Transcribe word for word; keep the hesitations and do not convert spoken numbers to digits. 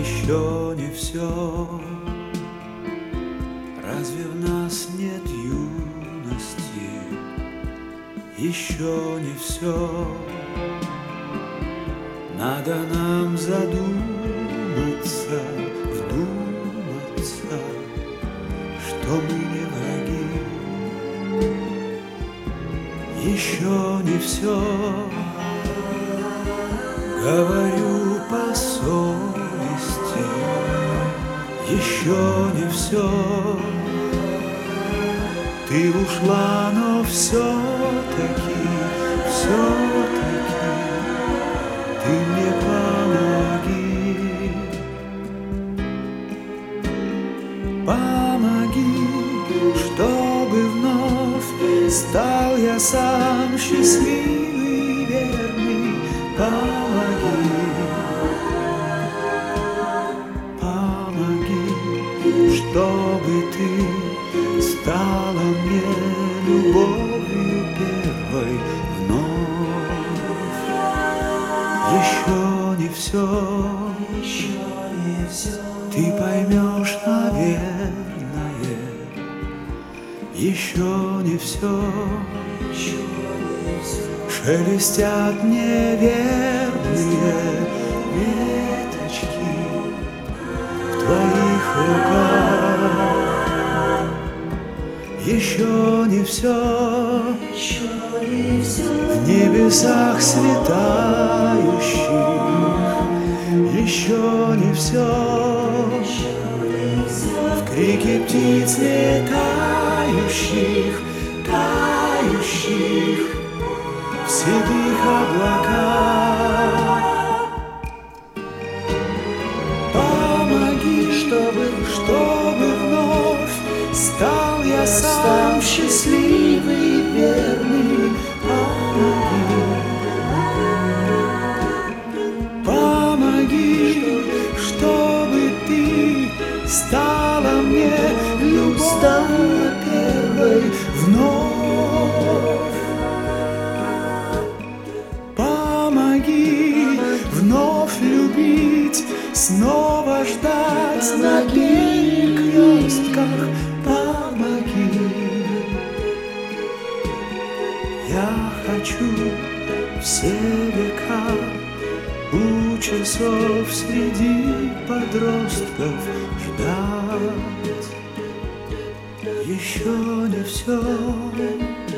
еще не все. Разве в нас нет юности? Еще не все. Надо нам задуматься, вдуматься, что мы не враги. Еще не все. Говорю по совести, еще не все. Ты ушла, но все-таки, все-таки ты мне помоги. Помоги, чтобы вновь стал я сам счастливый, верный. Помоги, помоги, чтобы ты стала мне любовью первой вновь. Еще не все, еще не все. Ты поймешь, наверное, еще не все. Шелестят неверные веточки в твоих руках. Еще не все, в небесах светающих. Еще не все, в крике птиц летающих, тающих в седых облаках. Помоги, чтобы, чтобы вновь стал я сам счастливый, верный. Помоги, помоги, чтобы ты стала мне любовью первой вновь. Помоги вновь любить, снова ждать на перекрестках. Помоги, я хочу все века у часов среди подростков ждать. Еще не все.